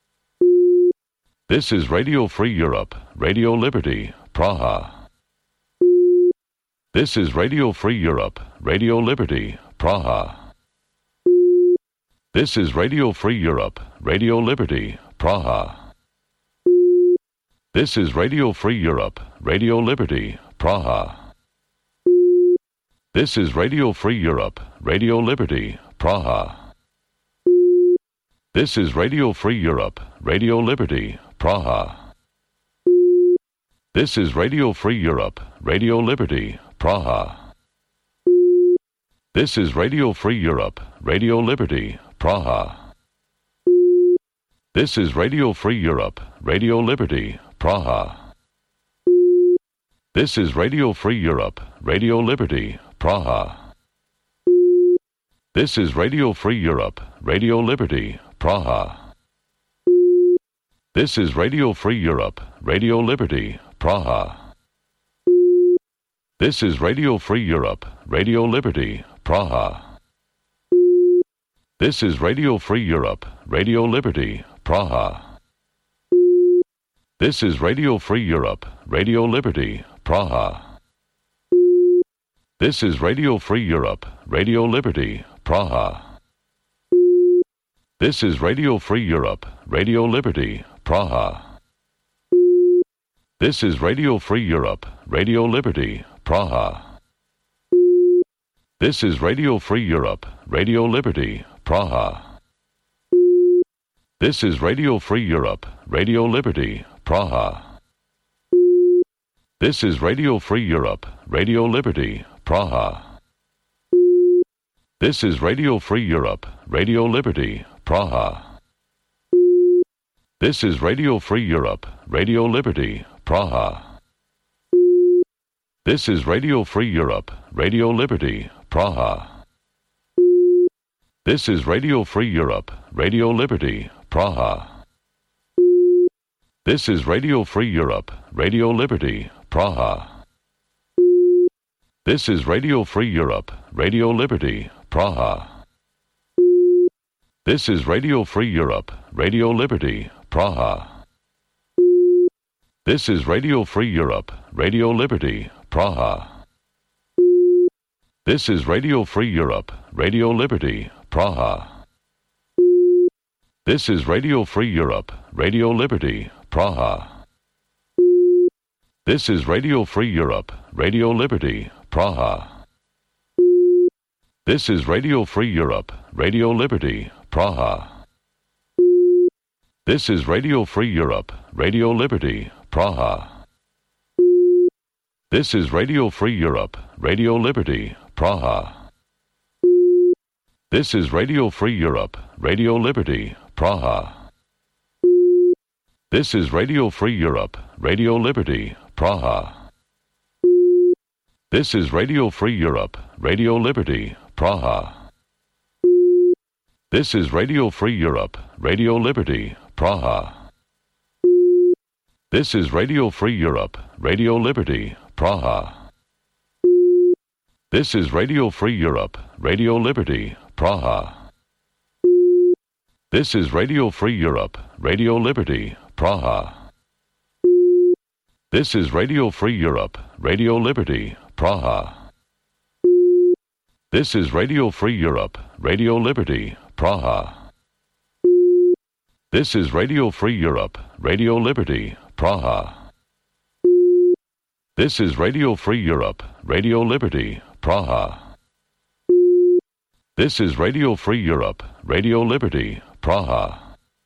This is Radio Free Europe, Radio Liberty, Praha. This is Radio Free Europe, Radio Liberty, Praha. This is Radio Free Europe, Radio Liberty, Praha. This is Radio Free Europe, Radio Liberty, Praha. This is Radio Free Europe, Radio Liberty, Praha. This is Radio Free Europe, Radio Liberty, Praha. This is Radio Free Europe, Radio Liberty, Praha. This is Radio Free Europe, Radio Liberty, Praha. This is Radio Free Europe, Radio Liberty, Praha. This is Radio Free Europe, Radio Liberty, Praha. This is Radio Free Europe, Radio Liberty, Praha. This is Radio Free Europe, Radio Liberty, Praha. This is Radio Free Europe, Radio Liberty, Praha. This is Radio Free Europe, Radio Liberty, Praha. This is Radio Free Europe, Radio Liberty, Praha. This is Radio Free Europe, Radio Liberty, Praha. This is Radio Free Europe, Radio Liberty, Praha. This is Radio Free Europe, Radio Liberty, Praha. This is Radio Free Europe, Radio Liberty, Praha. This is Radio Free Europe, Radio Liberty, Praha. This is Radio Free Europe, Radio Liberty, Praha. This is Radio Free Europe, Radio Liberty, Praha. This is Radio Free Europe, Radio Liberty, Praha. This is Radio Free Europe, Radio Liberty, Praha. This is Radio Free Europe, Radio Liberty, Praha. This is Radio Free Europe, Radio Liberty, Praha. This is Radio Free Europe, Radio Liberty, Praha. This is Radio Free Europe, Radio Liberty, Praha. This is Radio Free Europe, Radio Liberty, Praha. This is Radio Free Europe, Radio Liberty, Praha. This is Radio Free Europe, Radio Liberty, Praha. This is Radio Free Europe, Radio Liberty, Praha. This is Radio Free Europe, Radio Liberty, Praha. This is Radio Free Europe, Radio Liberty, Praha. This is Radio Free Europe, Radio Liberty, Praha. This is Radio Free Europe, Radio Liberty, Praha. This is Radio Free Europe, Radio Liberty, Praha. This is Radio Free Europe, Radio Liberty, Praha. This is Radio Free Europe, Radio Liberty, Praha. This is Radio Free Europe, Radio Liberty, Praha. This is Radio Free Europe, Radio Liberty, Praha. This is Radio Free Europe, Radio Liberty, Praha. This is Radio Free Europe, Radio Liberty, Praha. This is Radio Free Europe, Radio Liberty, Praha. This is Radio Free Europe, Radio Liberty, Praha. This is Radio Free Europe, Radio Liberty, Praha. This is Radio Free Europe, Radio Liberty, Praha.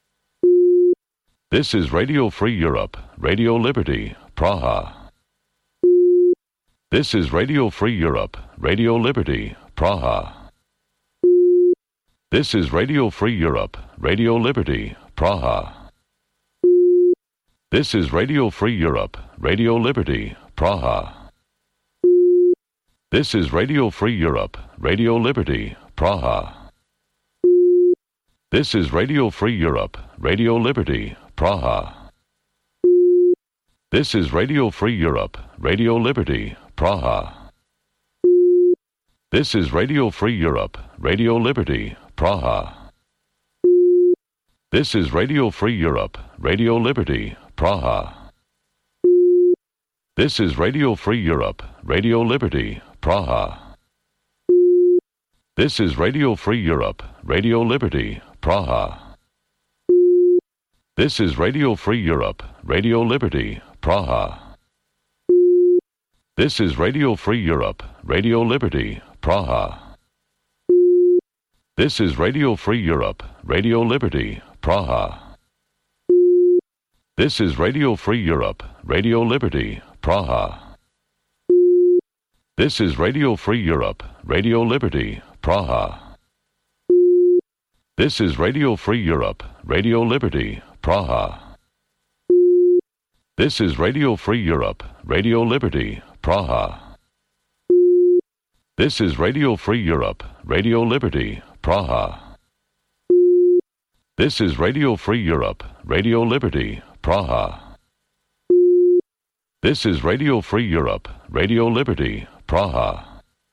This is Radio Free Europe, Radio Liberty, Praha. This is Radio Free Europe, Radio Liberty, Praha. This is Radio Free Europe, Radio Liberty, Praha. This is Radio Free Europe, Radio Liberty, Praha. This is Radio Free Europe, Radio Liberty, Praha. This is Radio Free Europe, Radio Liberty, Praha. This is Radio Free Europe, Radio Liberty, Praha. This is Radio Free Europe, Radio Liberty, Praha. This is Radio Free Europe, Radio Liberty, Praha. This is Radio Free Europe, Radio Liberty, Praha. This is Radio Free Europe, Radio Liberty, Praha. This is Radio Free Europe, Radio Liberty, Praha. This is Radio Free Europe, Radio Liberty, Praha. This is Radio Free Europe, Radio Liberty, Praha. This is Radio Free Europe, Radio Liberty, Praha. This is Radio Free Europe, Radio Liberty, Praha. This is Radio Free Europe, Radio Liberty, Praha. This is Radio Free Europe, Radio Liberty, Praha. This is Radio Free Europe, Radio Liberty, Praha. This is Radio Free Europe, Radio Liberty, Praha. This is Radio Free Europe, Radio Liberty, Praha.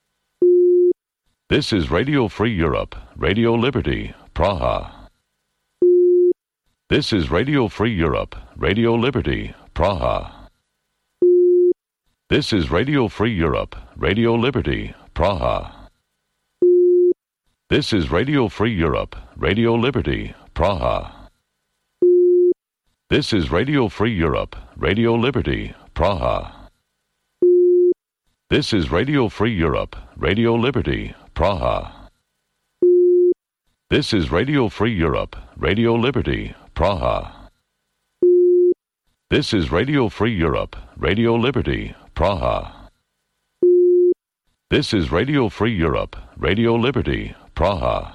This is Radio Free Europe, Radio Liberty, Praha. This is Radio Free Europe, Radio Liberty, Praha. This is Radio Free Europe, Radio Liberty, Praha. This is Radio Free Europe, Radio Liberty, Praha. This is Radio Free Europe, Radio Liberty, Praha. This is Radio Free Europe, Radio Liberty, Praha. This is Radio Free Europe, Radio Liberty, Praha. This is Radio Free Europe, Radio Liberty, Praha. This is Radio Free Europe, Radio Liberty, Praha.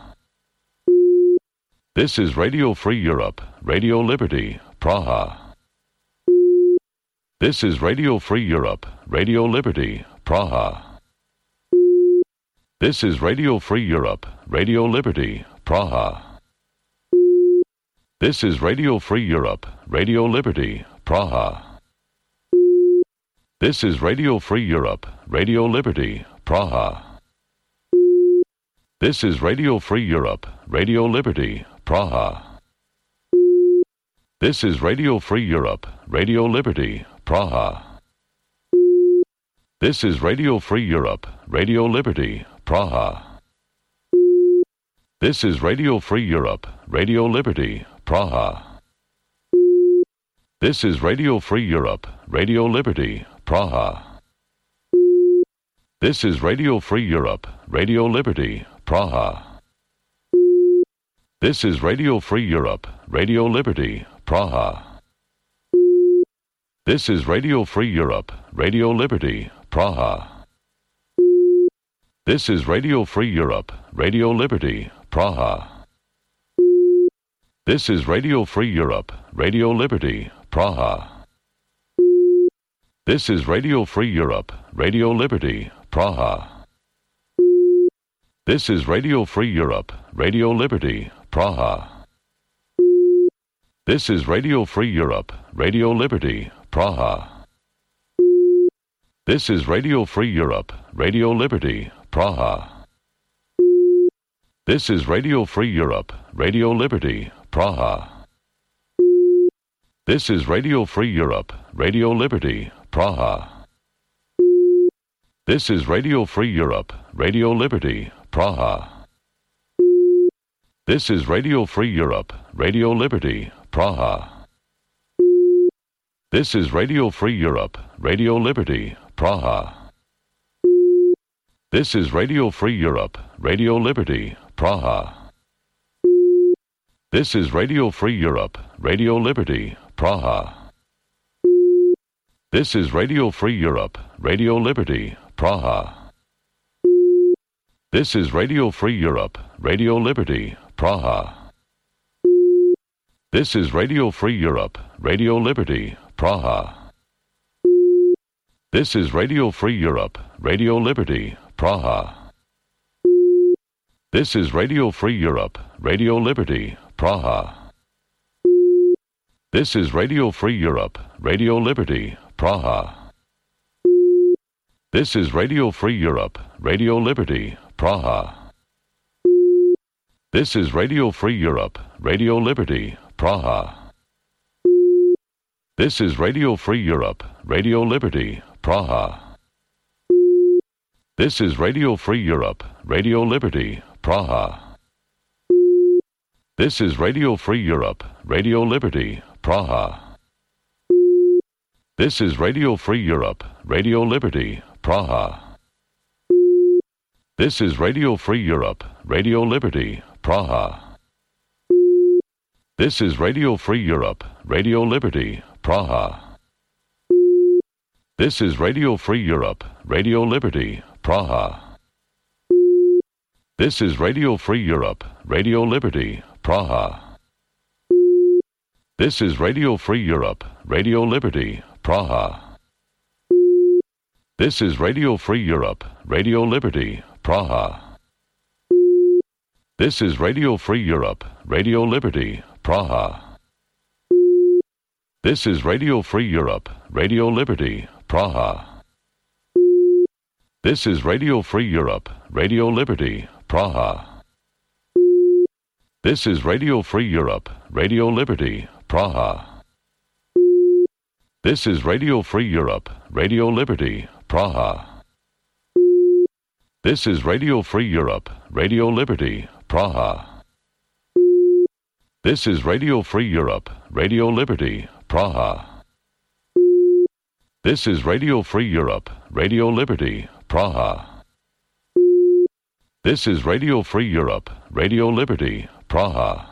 This is Radio Free Europe, Radio Liberty, Praha. This is Radio Free Europe, Radio Liberty, Praha. This is Radio Free Europe, Radio Liberty, Praha. This is Radio Free Europe, Radio Liberty, Praha. This is Radio Free Europe, Radio Liberty, Praha. This is Radio Free Europe, Radio Liberty, Praha. This is Radio Free Europe, Radio Liberty, Praha. This is Radio Free Europe, Radio Liberty, Praha. This is Radio Free Europe, Radio Liberty, Praha. This is Radio Free Europe, Radio Liberty, Praha. This is Radio Free Europe, Radio Liberty, Praha. This is Radio Free Europe, Radio Liberty, Praha. This is Radio Free Europe, Radio Liberty, Praha. This is Radio Free Europe, Radio Liberty, Praha. This is Radio Free Europe, Radio Liberty, Praha. This is Radio Free Europe, Radio Liberty, Praha. This is Radio Free Europe, Radio Liberty, Praha. This is Radio Free Europe, Radio Liberty, Praha. This is Radio Free Europe, Radio Liberty, Praha. This is Radio Free Europe, Radio Liberty, Praha. This is Radio Free Europe, Radio Liberty, Praha. This is Radio Free Europe, Radio Liberty, Praha. This is Radio Free Europe, Radio Liberty, Praha. This is Radio Free Europe, Radio Liberty, Praha. This is Radio Free Europe, Radio Liberty, Praha. This is Radio Free Europe, Radio Liberty, Praha. This is Radio Free Europe, Radio Liberty, Praha. This is Radio Free Europe, Radio Liberty, Praha. This is Radio Free Europe, Radio Liberty, Praha. This is Radio Free Europe, Radio Liberty, Praha. This is Radio Free Europe, Radio Liberty, Praha. This is Radio Free Europe, Radio Liberty, Praha. This is Radio Free Europe, Radio Liberty, Praha. This is Radio Free Europe, Radio Liberty, Praha. This is Radio Free Europe, Radio Liberty, Praha. This is Radio Free Europe, Radio Liberty, Praha. This is Radio Free Europe, Radio Liberty, Praha. This is Radio Free Europe, Radio Liberty, Praha. This is Radio Free Europe, Radio Liberty, Praha. This is Radio Free Europe, Radio Liberty, Praha. This is Radio Free Europe, Radio Liberty, Praha. This is Radio Free Europe, Radio Liberty, Praha. This is Radio Free Europe, Radio Liberty, Praha. This is Radio Free Europe, Radio Liberty, Praha. This is Radio Free Europe, Radio Liberty, Praha. This is Radio Free Europe, Radio Liberty, Praha. This is Radio Free Europe, Radio Liberty, Praha. This is Radio Free Europe, Radio Liberty, Praha. This is Radio Free Europe, Radio Liberty, Praha. This is Radio Free Europe, Radio Liberty, Praha. This is Radio Free Europe, Radio Liberty, Praha. This is Radio Free Europe, Radio Liberty, Praha. This is Radio Free Europe, Radio Liberty, Praha.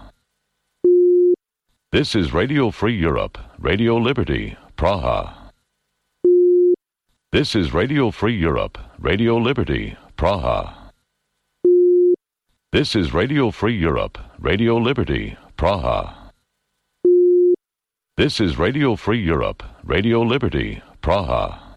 This is Radio Free Europe, Radio Liberty, Praha. This is Radio Free Europe, Radio Liberty, Praha. This is Radio Free Europe, Radio Liberty, Praha. This is Radio Free Europe, Radio Liberty, Praha.